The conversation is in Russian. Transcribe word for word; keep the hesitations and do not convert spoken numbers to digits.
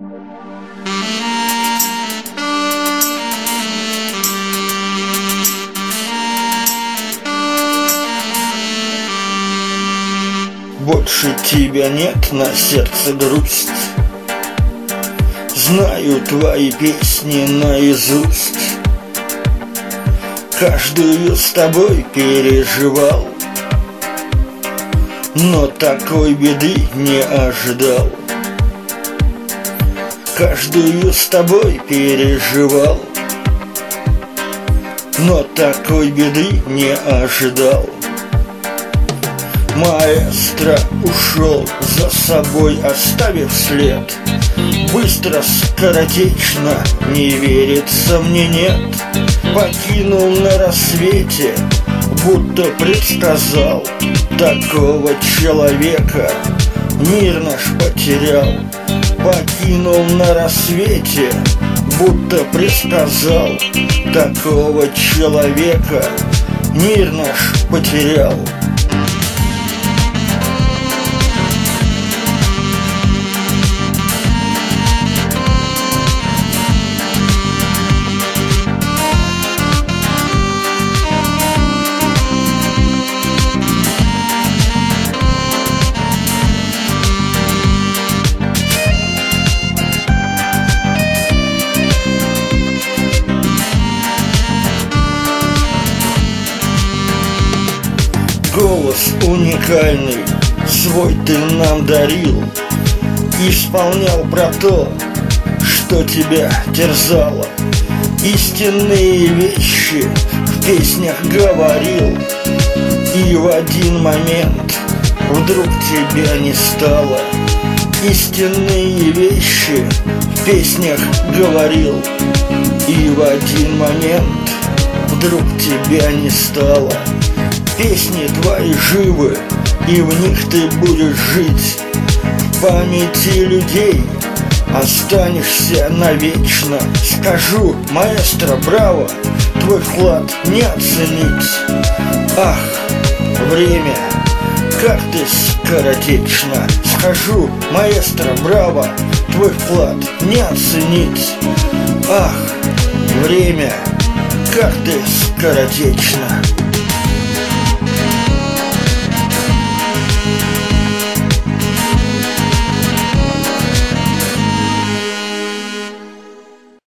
Больше тебя нет, на сердце грусть. Знаю твои песни наизусть. Каждую с тобой переживал, но такой беды не ожидал. Каждую с тобой переживал, но такой беды не ожидал. Маэстро ушел за собой, оставив след. Быстро, скоротечно, не верится мне, нет. Покинул на рассвете, будто предсказал. Такого человека мир наш потерял. Покинул на рассвете, будто предсказал. Такого человека мир наш потерял. Голос уникальный свой ты нам дарил, исполнял про то, что тебя терзало. Истинные вещи в песнях говорил, и в один момент вдруг тебя не стало. Истинные вещи в песнях говорил, и в один момент вдруг тебя не стало. Песни твои живы, и в них ты будешь жить. В памяти людей останешься навечно. Скажу, маэстро, браво, твой вклад не оценить. Ах, время, как ты скоротечно. Скажу, маэстро, браво, твой вклад не оценить. Ах, время, как ты скоротечно.